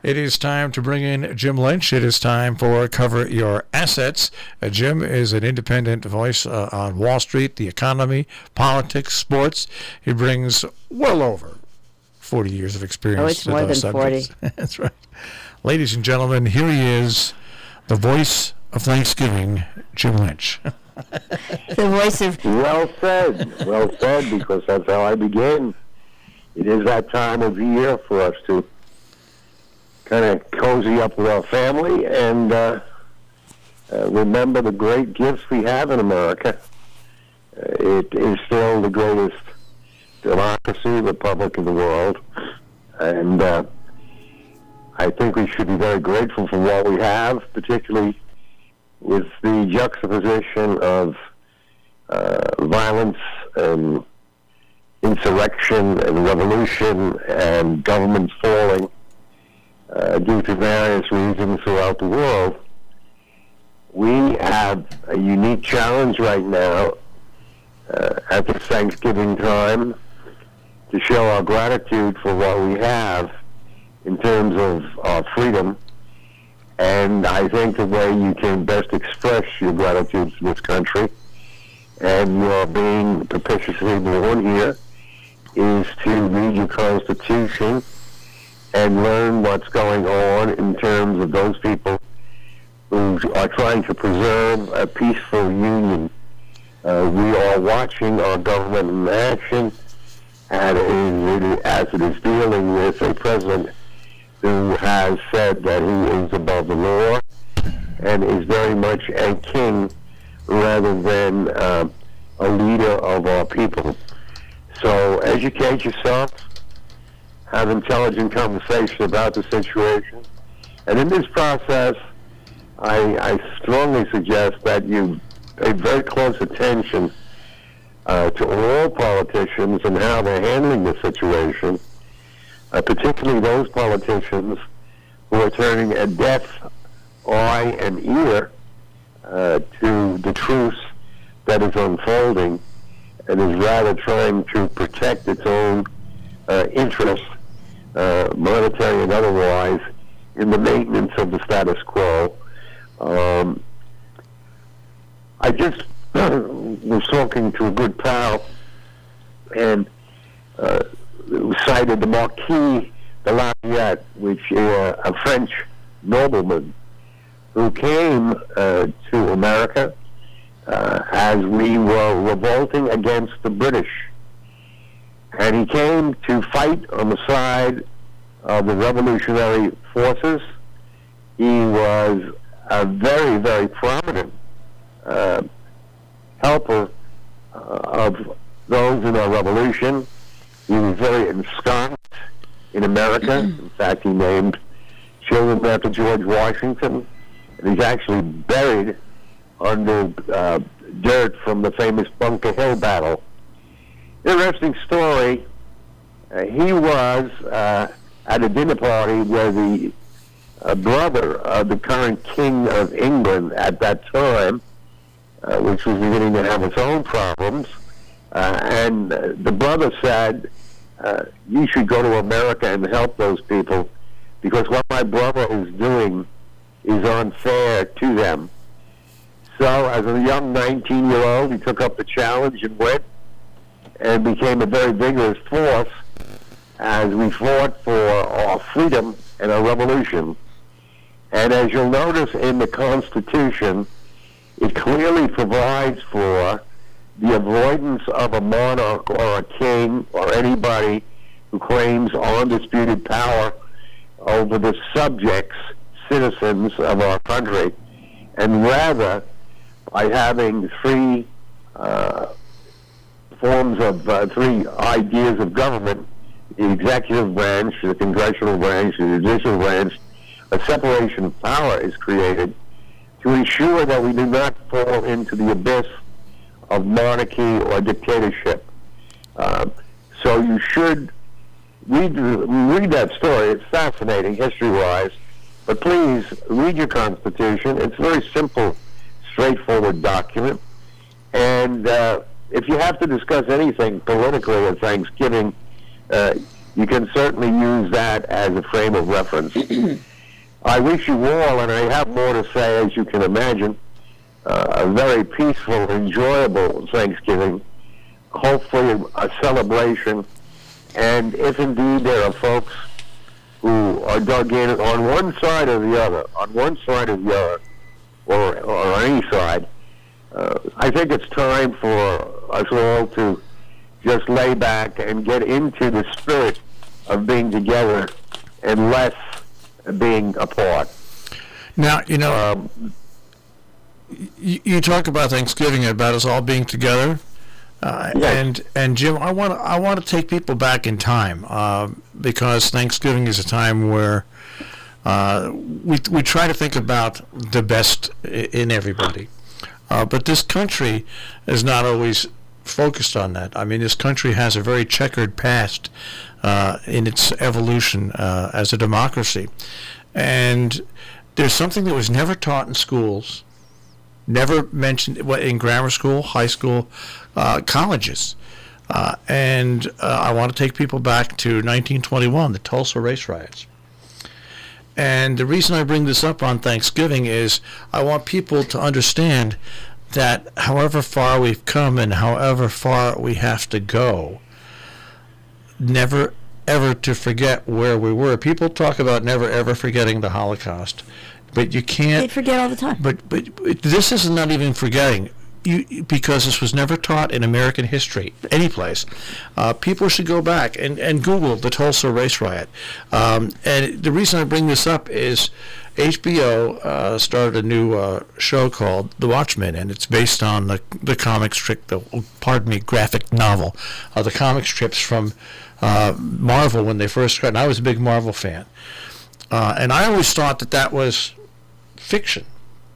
It is time to bring in Jim Lynch. It is time for Cover Your Assets. Jim is an independent voice on Wall Street, the economy, politics, sports. He brings well over 40 years of experience to those subjects. More than 40. That's right. Ladies and gentlemen, here he is, the voice of Thanksgiving, Jim Lynch. The voice of... Well said, because that's how I begin. It is that time of year for us to kind of cozy up with our family and remember the great gifts we have in America. It is still the greatest democracy, republic in the world, and I think we should be very grateful for what we have, particularly with the juxtaposition of violence and insurrection and revolution and governments falling due to various reasons throughout the world. We have a unique challenge right now at this Thanksgiving time to show our gratitude for what we have in terms of our freedom. And I think the way you can best express your gratitude to this country and your being propitiously born here is to read your Constitution and learn what's going on in terms of those people who are trying to preserve a peaceful union. We are watching our government in action, and as it is dealing with a president who has said that he is above the law and is very much a king rather than a leader of our people. So educate yourself, have intelligent conversation about the situation, and in this process, I strongly suggest that you pay very close attention to all politicians and how they're handling the situation, particularly those politicians who are turning a deaf eye and ear to the truth that is unfolding and is rather trying to protect its own interests, monetary and otherwise, in the maintenance of the status quo. I just was talking to a good pal and cited the Marquis de Lafayette, which is a French nobleman who came to America as we were revolting against the British. And he came to fight on the side of the revolutionary forces. He was a very, very prominent helper of those in our revolution. He was very ensconced in America. In fact, he named children after George Washington. And he's actually buried under dirt from the famous Bunker Hill battle. Interesting story. He was at a dinner party where the brother of the current King of England at that time, which was beginning to have its own problems, and the brother said, you should go to America and help those people because what my brother is doing is unfair to them. So as a young 19-year-old, he took up the challenge and went and became a very vigorous force as we fought for our freedom and our revolution. And as you'll notice in the Constitution, it clearly provides for the avoidance of a monarch or a king or anybody who claims undisputed power over the subjects, citizens of our country, and rather by having three forms of three ideas of government, the executive branch, the congressional branch, the judicial branch, a separation of power is created to ensure that we do not fall into the abyss of monarchy or dictatorship. So you should read that story. It's fascinating history-wise, but please read your Constitution. It's a very simple, straightforward document. And if you have to discuss anything politically at Thanksgiving, you can certainly use that as a frame of reference. I wish you all, and I have more to say, as you can imagine, a very peaceful, enjoyable Thanksgiving, hopefully a celebration, and if indeed there are folks who are dug in on one side or the other, or any side, I think it's time for us all to just lay back and get into the spirit of being together and less being apart. Now, you talk about Thanksgiving, about us all being together, Yes. and Jim, I want to take people back in time because Thanksgiving is a time where we try to think about the best in everybody, but this country is not always focused on that. I mean, this country has a very checkered past in its evolution as a democracy, and there's something that was never taught in schools, never mentioned in grammar school, high school, colleges. And I want to take people back to 1921, the Tulsa race riots. And the reason I bring this up on Thanksgiving is I want people to understand that however far we've come and however far we have to go, never ever to forget where we were. People talk about never ever forgetting the Holocaust, but you can't. They forget all the time. But this is not even forgetting. Because this was never taught in American history, any place. People should go back and Google the Tulsa race riot. And the reason I bring this up is HBO started a new show called The Watchmen, and it's based on the comic strip, graphic novel, the comic strips from Marvel when they first started. And I was a big Marvel fan. And I always thought that was fiction.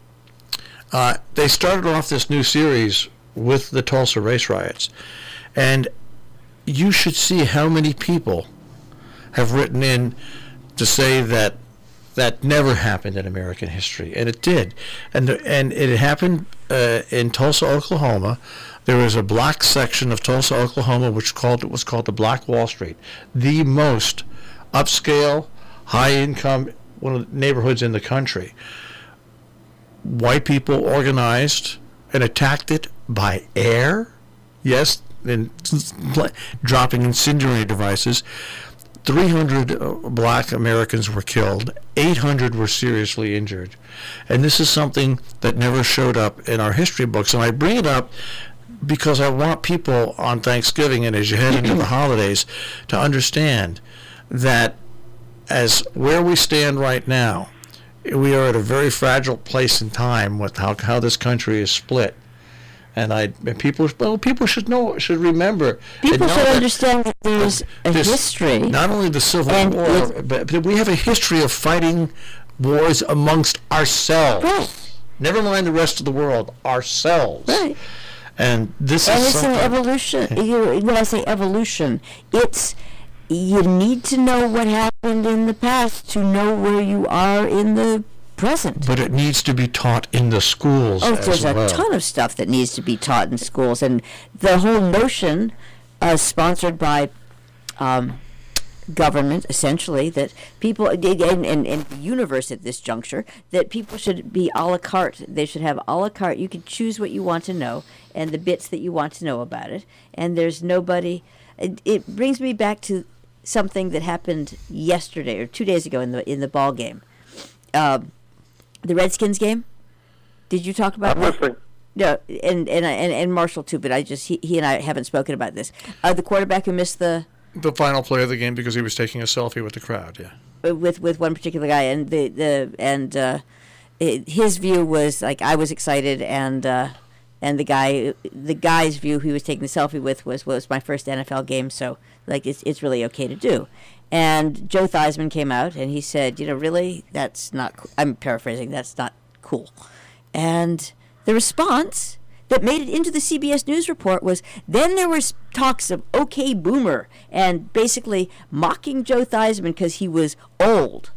They started off this new series with the Tulsa race riots, and you should see how many people have written in to say that never happened in American history, and it did, and it happened in Tulsa, Oklahoma. There was a black section of Tulsa, Oklahoma, which was called the Black Wall Street, the most upscale, high-income one of the neighborhoods in the country. White people organized and attacked it by air, yes, and dropping incendiary devices. 300 black Americans were killed, 800 were seriously injured. And this is something that never showed up in our history books. And I bring it up because I want people on Thanksgiving and as you head into the holidays to understand that as where we stand right now, we are at a very fragile place in time with how this country is split, and people should remember. People should understand that there's a history. Not only the Civil War, but we have a history of fighting wars amongst ourselves. Right. Never mind the rest of the world. Ourselves. Right. And this and is it's something. an evolution. When I say evolution, it's you need to know what happened in the past to know where you are in the present. But it needs to be taught in the schools as well. There's a ton of stuff that needs to be taught in schools, and the whole notion, sponsored by government, essentially, that people, and the universe at this juncture, that people should be a la carte. They should have a la carte. You can choose what you want to know and the bits that you want to know about it, and there's nobody. It brings me back to something that happened yesterday or 2 days ago in the ball game, the Redskins game. Did you talk about that? Listening. No, and Marshall too. But he and I haven't spoken about this. The quarterback who missed the final play of the game because he was taking a selfie with the crowd. Yeah. With one particular guy, and his view was like I was excited, and the guy's view he was taking the selfie with was my first NFL game, so like it's really okay to do. And Joe Theismann came out and he said, really, that's not cool. I'm paraphrasing, that's not cool. And the response that made it into the CBS News report was then there was talks of okay boomer and basically mocking Joe Theismann because he was old.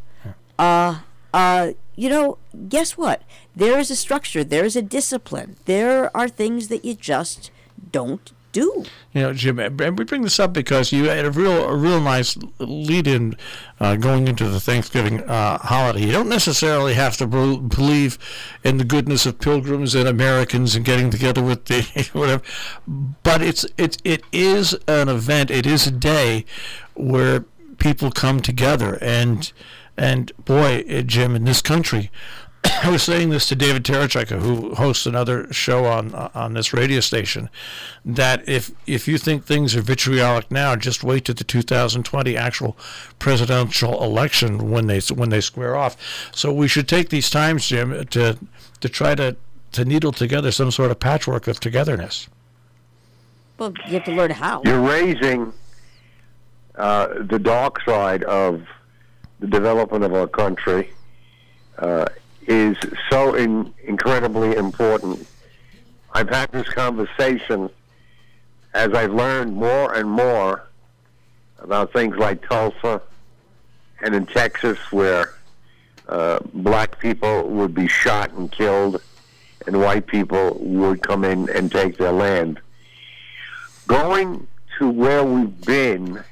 Guess what? There is a structure, there is a discipline. There are things that you just don't do. You know, Jim, and we bring this up because you had a real nice lead-in going into the Thanksgiving holiday. You don't necessarily have to believe in the goodness of pilgrims and Americans and getting together with the whatever, but it is an event. It is a day where people come together, and boy, Jim, in this country. I was saying this to David Terechika, who hosts another show on this radio station, that if you think things are vitriolic now, just wait to the 2020 actual presidential election when they square off. So we should take these times, Jim, to try to needle together some sort of patchwork of togetherness. Well, you have to learn how. You're raising the dark side of the development of our country. Is so incredibly important. I've had this conversation as I've learned more and more about things like Tulsa and in Texas, where black people would be shot and killed and white people would come in and take their land. Going to where we've been,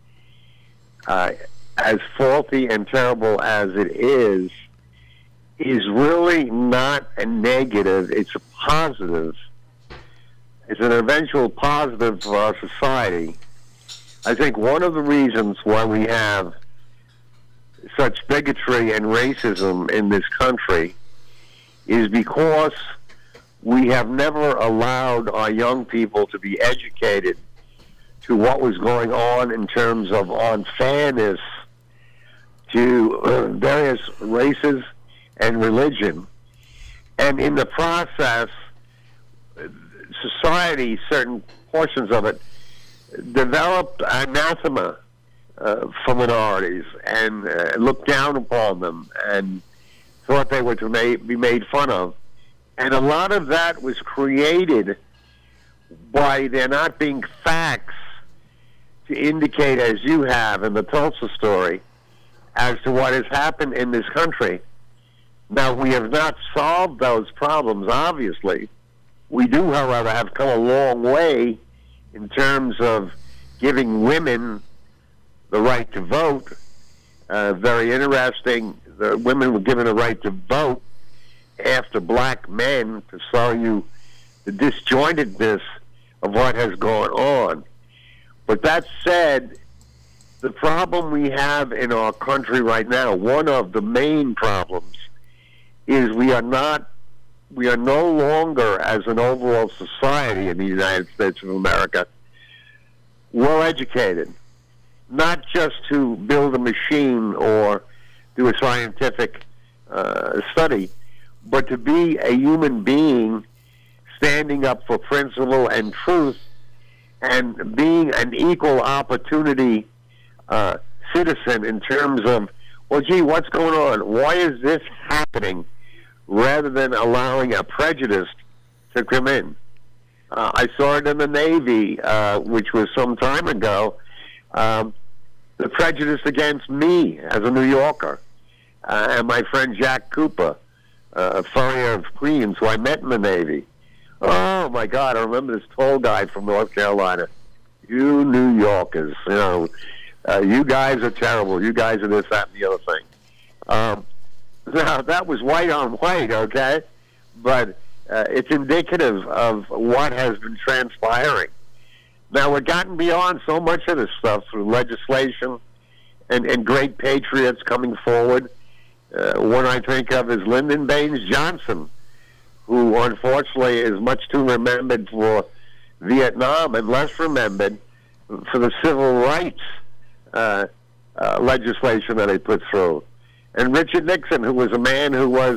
as faulty and terrible as it is really not a negative. It's a positive. It's an eventual positive for our society. I think one of the reasons why we have such bigotry and racism in this country is because we have never allowed our young people to be educated to what was going on in terms of unfairness to various races and religion. And in the process, society, certain portions of it, developed anathema for minorities and looked down upon them and thought they were to be made fun of. And a lot of that was created by there not being facts to indicate, as you have in the Tulsa story, as to what has happened in this country. Now, we have not solved those problems, obviously. We do, however, have come a long way in terms of giving women the right to vote. Very interesting. The women were given a right to vote after black men, to show you the disjointedness of what has gone on. But that said, the problem we have in our country right now, one of the main problems, is we are no longer, as an overall society in the United States of America, well educated, not just to build a machine or do a scientific study, but to be a human being standing up for principle and truth and being an equal opportunity citizen in terms of, well, gee, what's going on? Why is this happening? Rather than allowing a prejudice to come in. I saw it in the Navy, which was some time ago, the prejudice against me as a New Yorker, and my friend Jack Cooper, a furrier of Queens, who I met in the Navy. Oh, my God, I remember this tall guy from North Carolina. You New Yorkers, you guys are terrible. You guys are this, that, and the other thing. Now, that was white on white, okay? But it's indicative of what has been transpiring. Now, we've gotten beyond so much of this stuff through legislation and great patriots coming forward. One I think of is Lyndon Baines Johnson, who unfortunately is much too remembered for Vietnam and less remembered for the civil rights legislation that he put through. And Richard Nixon, who was a man who was,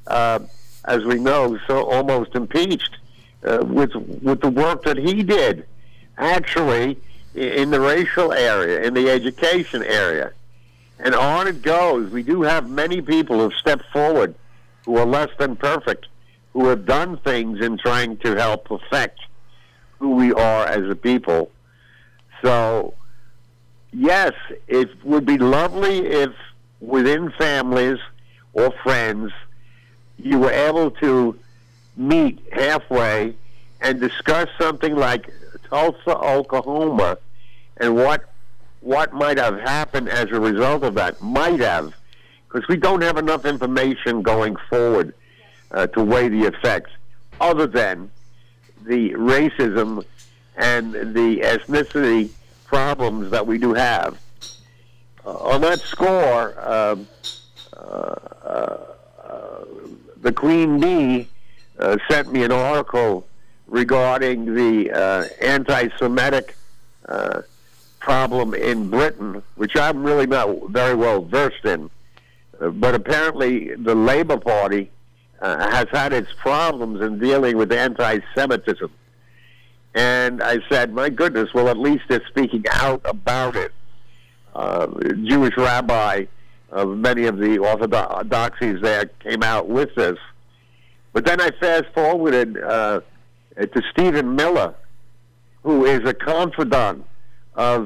as we know, so almost impeached with the work that he did, actually, in the racial area, in the education area. And on it goes. We do have many people who have stepped forward who are less than perfect, who have done things in trying to help perfect who we are as a people. So, yes, it would be lovely if within families or friends you were able to meet halfway and discuss something like Tulsa, Oklahoma, and what might have happened as a result of that. Might have, because we don't have enough information going forward to weigh the effects, other than the racism and the ethnicity problems that we do have. On that score, the Queen Bee sent me an article regarding the anti-Semitic problem in Britain, which I'm really not very well versed in. But apparently the Labour Party has had its problems in dealing with anti-Semitism. And I said, my goodness, well, at least they're speaking out about it. Jewish rabbi of many of the orthodoxies there came out with this. But then I fast-forwarded to Stephen Miller, who is a confidant of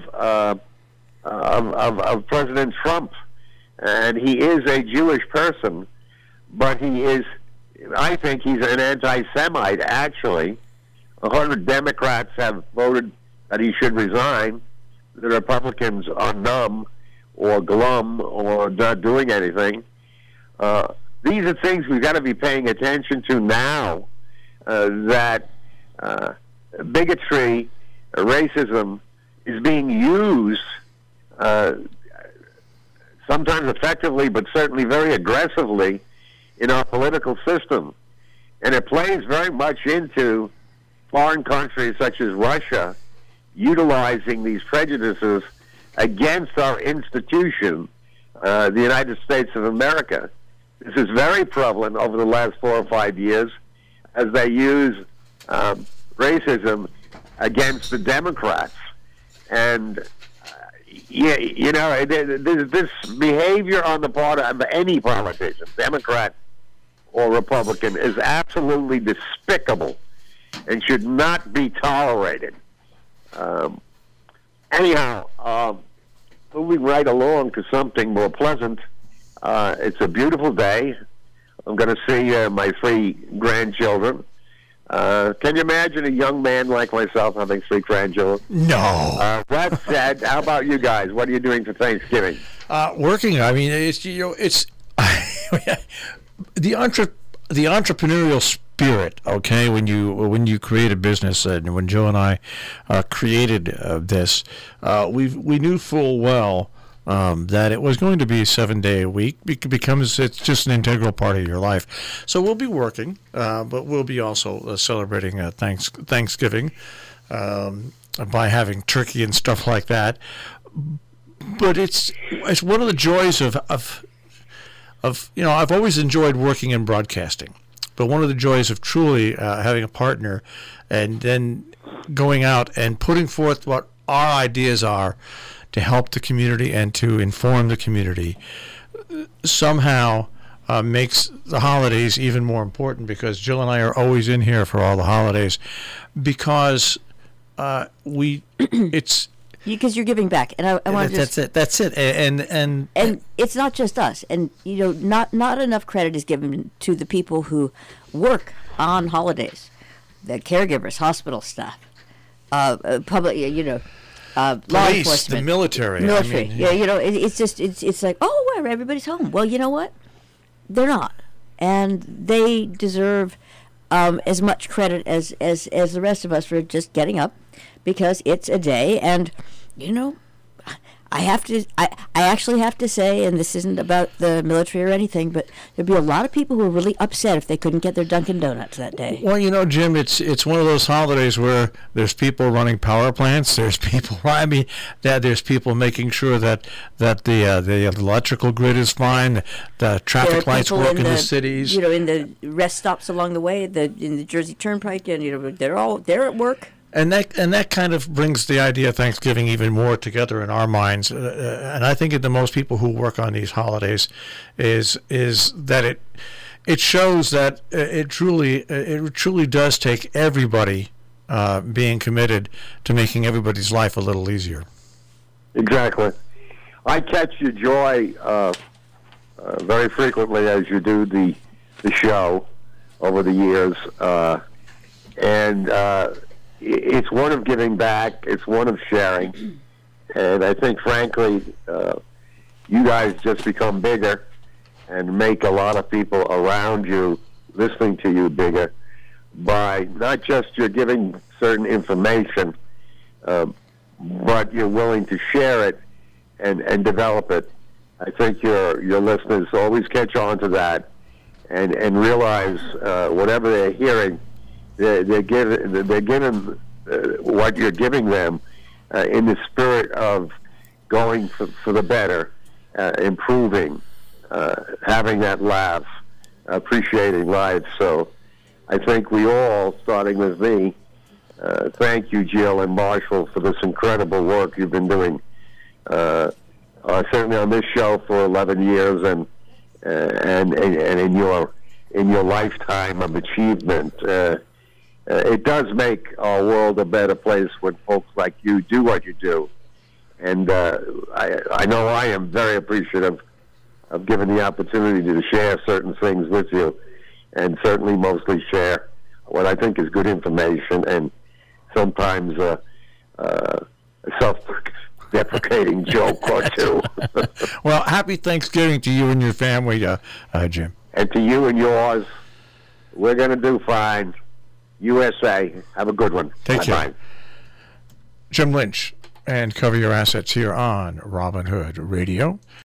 President Trump. And he is a Jewish person, but I think he's an anti-Semite, actually. 100 Democrats have voted that he should resign. The Republicans are numb or glum or not doing anything. These are things we've got to be paying attention to now, that bigotry, racism is being used sometimes effectively, but certainly very aggressively in our political system. And it plays very much into foreign countries such as Russia utilizing these prejudices against our institution, the United States of America. This is very prevalent over the last 4 or 5 years as they use racism against the Democrats. And this behavior on the part of any politician, Democrat or Republican, is absolutely despicable and should not be tolerated. Anyhow, moving right along to something more pleasant. It's a beautiful day. I'm going to see my 3 grandchildren. Can you imagine a young man like myself having 3 grandchildren? No. That said, how about you guys? What are you doing for Thanksgiving? Working. I mean, it's the entrepreneurial spirit. Okay, when you create a business, and when Joe and I created this, we knew full well that it was going to be a 7-day a week because it's just an integral part of your life. So we'll be working, but we'll be also celebrating Thanksgiving by having turkey and stuff like that. But it's one of the joys of I've always enjoyed working in broadcasting, but one of the joys of truly having a partner and then going out and putting forth what our ideas are to help the community and to inform the community somehow makes the holidays even more important, because Jill and I are always in here for all the holidays, because because you're giving back, and I want to that's it, and it's not just us, and not enough credit is given to the people who work on holidays, the caregivers, hospital staff, public, law police, enforcement, the military. I mean, it's like, oh, well, everybody's home. Well, you know what? They're not, and they deserve as much credit as the rest of us for just getting up, because it's a day. And I actually have to say, and this isn't about the military or anything, but there'd be a lot of people who are really upset if they couldn't get their Dunkin' Donuts that day. Well, Jim, it's one of those holidays where there's people running power plants. There's people. I mean, there's people making sure that the electrical grid is fine. The traffic lights work in the cities. In the rest stops along the way, in the Jersey Turnpike, and they're at work. And that kind of brings the idea of Thanksgiving even more together in our minds. And I think to most people who work on these holidays is that it shows that it truly does take everybody being committed to making everybody's life a little easier. Exactly. I catch your joy very frequently as you do the show over the years, and it's one of giving back. It's one of sharing. And I think, frankly, you guys just become bigger and make a lot of people around you listening to you bigger by not just you're giving certain information, but you're willing to share it and develop it. I think your listeners always catch on to that and realize whatever they're hearing, they're given what you're giving them in the spirit of going for the better, improving, having that laugh, appreciating life. So I think we all, starting with me, thank you, Jill and Marshall, for this incredible work you've been doing. Certainly on this show for 11 years, and in your lifetime of achievement. It does make our world a better place when folks like you do what you do. And I know I am very appreciative of given the opportunity to share certain things with you, and certainly mostly share what I think is good information and sometimes a self-deprecating joke or two. Well, happy Thanksgiving to you and your family, Jim. And to you and yours. We're going to do fine. USA. Have a good one. Take care. Bye-bye. Jim Lynch, and Cover Your Assets here on Robin Hood Radio.